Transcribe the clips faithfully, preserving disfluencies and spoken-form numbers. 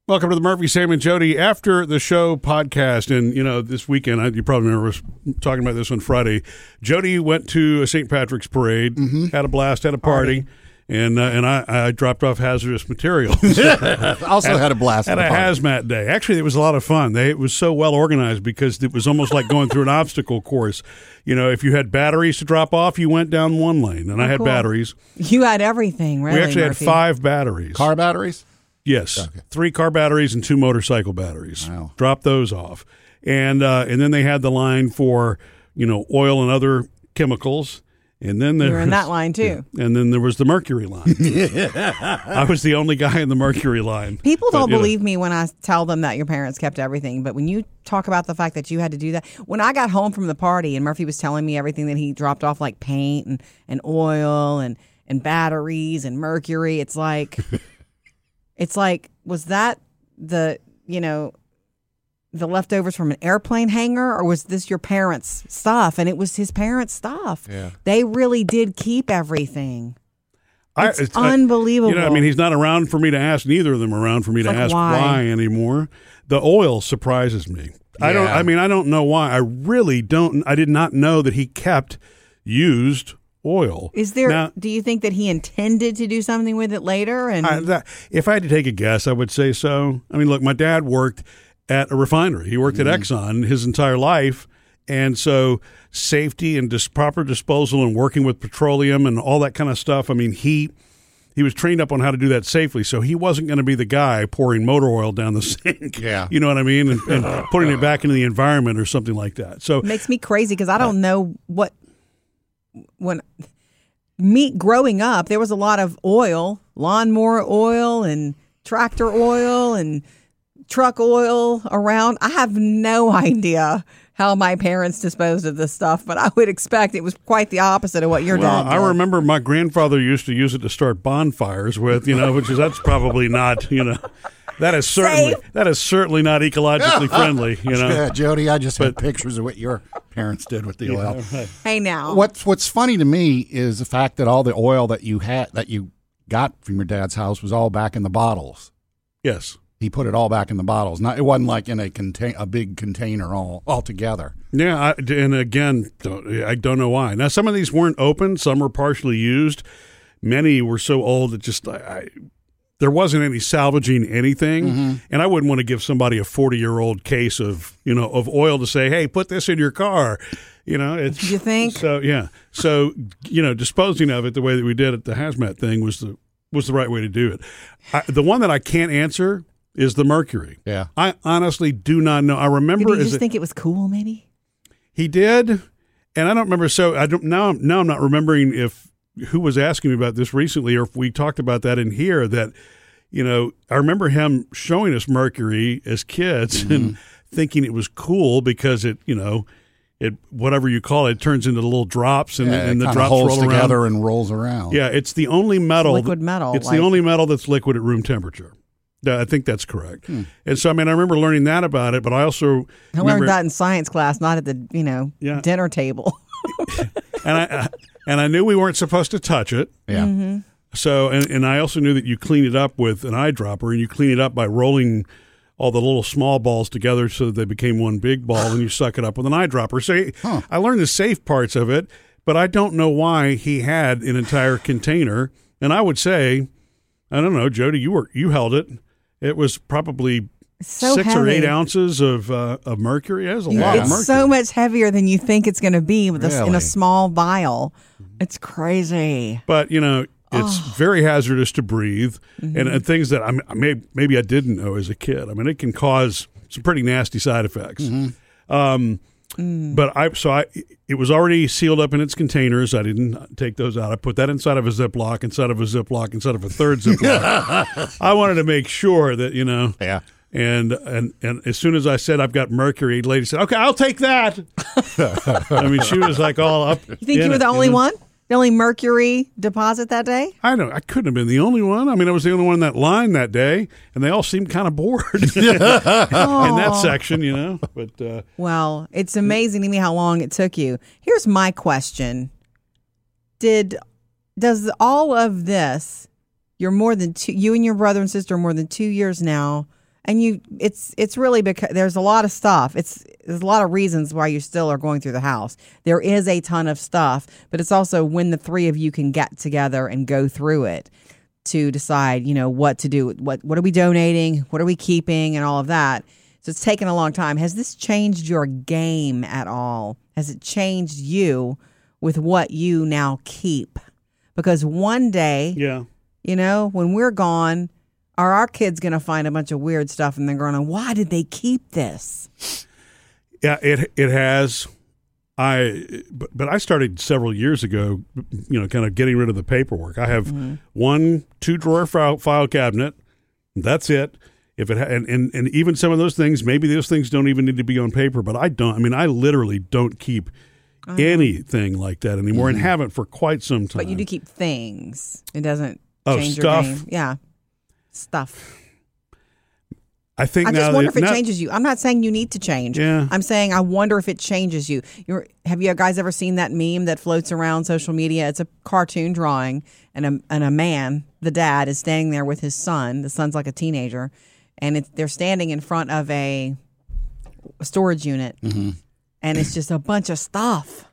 Welcome to the Murphy, Sam, and Jody After the Show podcast. And, you know, this weekend, I, you probably remember us talking about this on Friday. Jody went to a Saint Patrick's parade, mm-hmm. had a blast, had a party, party. and uh, and I, I dropped off hazardous materials. also had, had a blast. Had a party. hazmat day. Actually, it was a lot of fun. They, it was so well organized because it was almost like going through an obstacle course. You know, if you had batteries to drop off, you went down one lane, and oh, I had cool. batteries. You had everything, really, We actually Murphy. had five batteries. Car batteries? Yes, okay. Three car batteries and two motorcycle batteries. Wow. Drop those off, and uh, and then they had the line for you know oil and other chemicals, and then there you were was, in that line too. Yeah, and then there was the mercury line. I was the only guy in the mercury line. People but, don't believe know. me when I tell them that your parents kept everything, but when you talk about the fact that you had to do that, when I got home from the party and Murphy was telling me everything that he dropped off, like paint and, and oil and and batteries and mercury, it's like. It's like, was that the, you know, the leftovers from an airplane hangar, or was this your parents' stuff? And it was his parents' stuff. Yeah. They really did keep everything. It's, I, it's unbelievable. I, you know, I mean, he's not around for me to ask. Neither of them are around for me it's to like ask why. why anymore. The oil surprises me. Yeah. I don't. I mean, I don't know why. I really don't. I did not know that he kept used oil. Is there? Now, do you think that he intended to do something with it later? And I, that, if I had to take a guess, I would say so. I mean, look, my dad worked at a refinery. He worked mm-hmm. at Exxon his entire life, and so safety and dis- proper disposal and working with petroleum and all that kind of stuff. I mean, he he was trained up on how to do that safely, so he wasn't going to be the guy pouring motor oil down the sink. Yeah, you know what I mean, and, and putting it back into the environment or something like that. So it makes me crazy because I don't know what. When me growing up, there was a lot of oil, lawnmower oil and tractor oil and truck oil around. I have no idea how my parents disposed of this stuff, but I would expect it was quite the opposite of what your well, dad did. I remember my grandfather used to use it to start bonfires with, you know, which is that's probably not, you know. That is certainly Safe. that is certainly not ecologically friendly, you know. Yeah, Jody, I just but, had pictures of what your parents did with the yeah, oil. Right. Hey, now What's What's funny to me is the fact that all the oil that you had that you got from your dad's house was all back in the bottles. Yes, he put it all back in the bottles. Not it wasn't like in a contain a big container all all together. Yeah, I, and again, don't, I don't know why. Now, some of these weren't open; some were partially used. Many were so old that just I. I there wasn't any salvaging anything, mm-hmm. and I wouldn't want to give somebody a forty-year-old case of you know of oil to say, "Hey, put this in your car." You know, it's you think so. Yeah, so you know, disposing of it the way that we did at the hazmat thing was the was the right way to do it. I, the one that I can't answer is the mercury. Yeah, I honestly do not know. I remember. Did he just it, think it was cool? Maybe he did, and I don't remember. So I don't now. Now I'm not remembering if. Who was asking me about this recently, or if we talked about that in here, that, you know, I remember him showing us mercury as kids mm-hmm. and thinking it was cool because it, you know, it whatever you call it, it turns into little drops and, yeah, and the it drops holds roll together around. and rolls around. Yeah, it's the only metal. It's liquid metal. It's like, the only metal that's liquid at room temperature. Yeah, I think that's correct. Hmm. And so, I mean, I remember learning that about it, but I also I remember, learned that in science class, not at the, you know, yeah. dinner table. and I and I knew we weren't supposed to touch it. Yeah. Mm-hmm. So and, and I also knew that you clean it up with an eyedropper, and you clean it up by rolling all the little small balls together so that they became one big ball, and you suck it up with an eyedropper. So huh. I learned the safe parts of it, but I don't know why he had an entire container. And I would say, I don't know, Jody, you were you held it. It was probably so six heavy. or eight ounces of uh, of mercury. It was a yeah. lot it's of mercury. It's so much heavier than you think it's going to be with really? a, in a small vial. It's crazy. But, you know, it's oh. very hazardous to breathe, mm-hmm. and, and things that I, I may, maybe I didn't know as a kid. I mean, it can cause some pretty nasty side effects. Mm-hmm. Um, mm. But I, so I, it was already sealed up in its containers. I didn't take those out. I put that inside of a Ziploc, inside of a Ziploc, inside of a third Ziploc. I wanted to make sure that, you know. Yeah. And and and as soon as I said I've got mercury, the lady said, "Okay, I'll take that." I mean, she was like all up. You think you were it, the only you know? one? The only mercury deposit that day? I don't. I couldn't have been the only one. I mean, I was the only one in that line that day, and they all seemed kind of bored in that section, you know. But uh, well, it's amazing to me how long it took you. Here's my question: Did does all of this? You're more than two. You and your brother and sister are more than two years now And you, it's it's really because there's a lot of stuff. It's there's a lot of reasons why you still are going through the house. There is a ton of stuff, but it's also when the three of you can get together and go through it to decide, you know, what to do. What what are we donating? What are we keeping? And all of that. So it's taken a long time. Has this changed your game at all? Has it changed you with what you now keep? Because one day, Yeah. you know, when we're gone, are our kids going to find a bunch of weird stuff and they're going, why did they keep this? Yeah, it it has. I but, but I started several years ago, you know, kind of getting rid of the paperwork. I have mm-hmm. one two drawer file, file cabinet. That's it. If it ha- and, and and even some of those things, maybe those things don't even need to be on paper. But I don't. I mean, I literally don't keep uh-huh. anything like that anymore, mm-hmm. and haven't for quite some time. But you do keep things. It doesn't oh, change stuff. your game. Yeah, stuff. I think I now just wonder that, if it not, changes you. I'm not saying you need to change. Yeah. I'm saying I wonder if it changes you. You're, have you guys ever seen that meme that floats around social media? It's a cartoon drawing, and a and a man, the dad, is standing there with his son. The son's like a teenager, and it's, they're standing in front of a, a storage unit, mm-hmm. and it's just a bunch of stuff.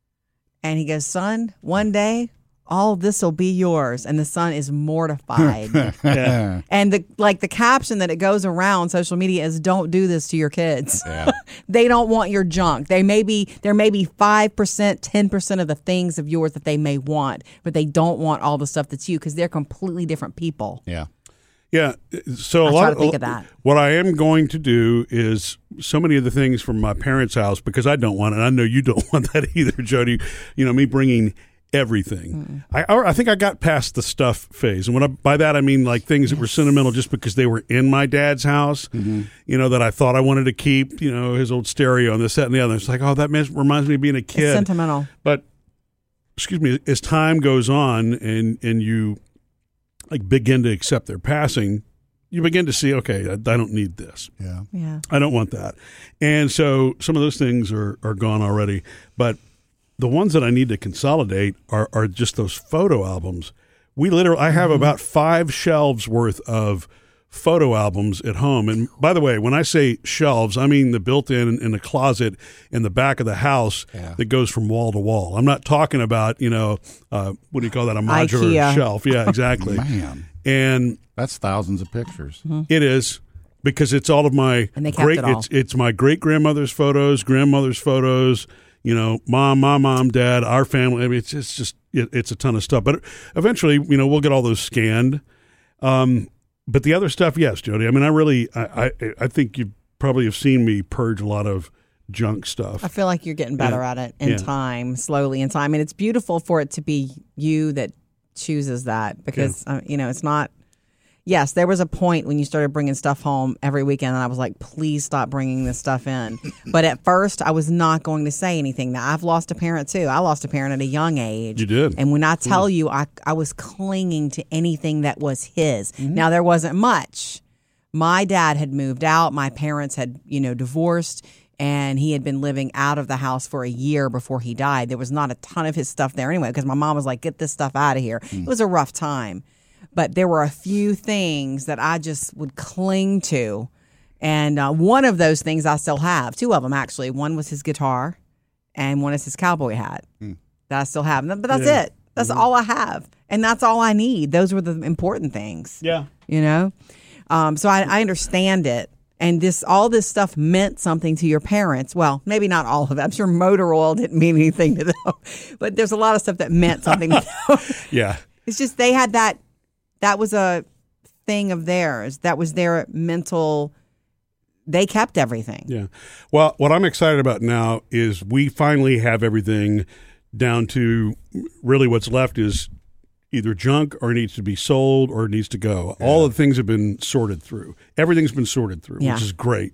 And he goes, "Son, one day all this will be yours," and the son is mortified. yeah. And the like the caption that it goes around social media is, "Don't do this to your kids." Yeah. They don't want your junk. They may be there may be five percent, ten percent of the things of yours that they may want, but they don't want all the stuff that's you because they're completely different people. Yeah. Yeah. So a I lot try of to think of that. What I am going to do is so many of the things from my parents' house, because I don't want it. I know you don't want that either, Jody. You know, me bringing everything. Mm. I I think I got past the stuff phase, and when I, by that I mean like things yes. that were sentimental just because they were in my dad's house. Mm-hmm. You know, that I thought I wanted to keep. You know, his old stereo and this, that, and the other. It's like, oh, that reminds me of being a kid. It's sentimental. But excuse me, as time goes on, and and you like begin to accept their passing, you begin to see, okay, I, I don't need this. Yeah, yeah, I don't want that, and so some of those things are are gone already, but. The ones that I need to consolidate are, are just those photo albums. We literally, I have mm-hmm. about five shelves worth of photo albums at home. And by the way, when I say shelves, I mean the built-in in the closet in the back of the house yeah. that goes from wall to wall. I'm not talking about, you know, uh, what do you call that? A modular IKEA. Shelf. Yeah, exactly. Man, and that's thousands of pictures. Mm-hmm. It is. Because it's all of my and they kept great, it all. it's it's my great grandmother's photos, grandmother's photos. You know, mom, my mom, dad, our family. I mean, it's, it's just, it, it's a ton of stuff. But eventually, you know, we'll get all those scanned. Um, but the other stuff, yes, Jody. I mean, I really, I, I, I think you probably have seen me purge a lot of junk stuff. I feel like you're getting better yeah. at it in yeah. time, slowly in time. And it's beautiful for it to be you that chooses that because, yeah. uh, you know, it's not. Yes, there was a point when you started bringing stuff home every weekend, and I was like, please stop bringing this stuff in. But at first, I was not going to say anything. Now, I've lost a parent, too. I lost a parent at a young age. You did. And when I tell you, I, I was clinging to anything that was his. Mm-hmm. Now, there wasn't much. My dad had moved out. My parents had, you know, divorced, and he had been living out of the house for a year before he died. There was not a ton of his stuff there anyway, because my mom was like, get this stuff out of here. Mm. It was a rough time. But there were a few things that I just would cling to. And uh, one of those things I still have. Two of them, actually. One was his guitar, and one is his cowboy hat mm. that I still have. But that's yeah. it. That's mm-hmm. all I have. And that's all I need. Those were the important things. Yeah. You know? Um, so I, I understand it. And this, all this stuff meant something to your parents. Well, maybe not all of it. I'm sure motor oil didn't mean anything to them. But there's a lot of stuff that meant something to them. Yeah. It's just they had that. That was a thing of theirs. That was their mental. They kept everything. Yeah. Well, what I'm excited about now is we finally have everything down to really what's left is either junk or it needs to be sold or it needs to go. Yeah. All of the things have been sorted through. Everything's been sorted through, yeah. which is great.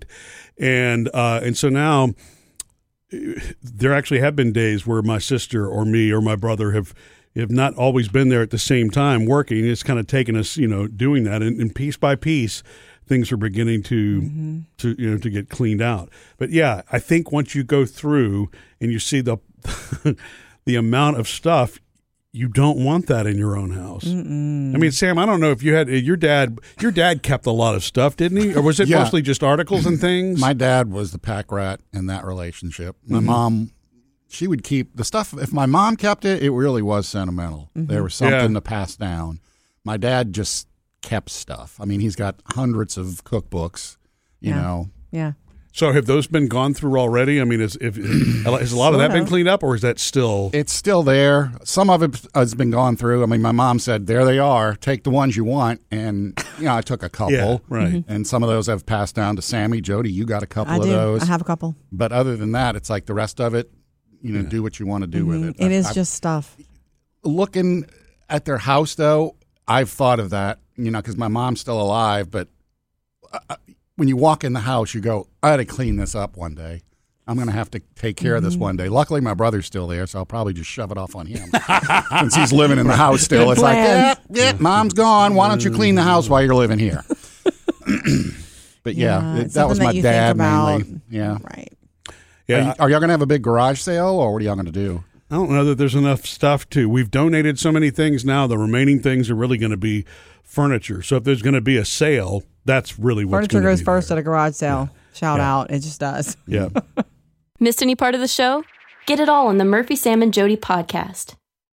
And uh, and so now there actually have been days where my sister or me or my brother have have not always been there at the same time working. It's kind of taken us, you know, doing that. And, and piece by piece, things are beginning to, mm-hmm. to, you know, to get cleaned out. But yeah, I think once you go through and you see the, the amount of stuff, you don't want that in your own house. Mm-mm. I mean, Sam, I don't know if you had your dad. Your dad kept a lot of stuff, didn't he? Or was it Yeah. mostly just articles and things? My dad was the pack rat in that relationship. My mm-hmm. mom, she would keep the stuff. If my mom kept it, it really was sentimental. Mm-hmm. There was something Yeah. to pass down. My dad just kept stuff. I mean, he's got hundreds of cookbooks, you Yeah. know. Yeah. So have those been gone through already? I mean, is, if, has a lot of that been cleaned up, or is that still? It's still there. Some of it has been gone through. I mean, my mom said, there they are. Take the ones you want. And, you know, I took a couple. Yeah, right. Mm-hmm. And some of those have passed down to Sammy. Jody, you got a couple I of do. those. I have a couple. But other than that, it's like the rest of it, you know, yeah. do what you want to do mm-hmm. with it. It I, is I, just stuff. Looking at their house, though, I've thought of that, you know, because my mom's still alive. But uh, when you walk in the house, you go, I got to clean this up one day. I'm going to have to take care mm-hmm. of this one day. Luckily, my brother's still there, so I'll probably just shove it off on him. Since he's living in the house still. Good It's plan. like, yeah, yeah, mom's gone. Why don't you clean the house while you're living here? But yeah, Yeah, it, that was something my that you dad think about. mainly. Yeah. Right. Yeah. Are, you, are y'all going to have a big garage sale, or what are y'all going to do? I don't know that there's enough stuff to. We've donated so many things now. The remaining things are really going to be furniture. So if there's going to be a sale, that's really what's Furniture going to goes be first there. at a garage sale. Yeah. Shout Yeah. out. It just does. Yeah. Missed any part of the show? Get it all on the Murphy, Sam, and Jody podcast.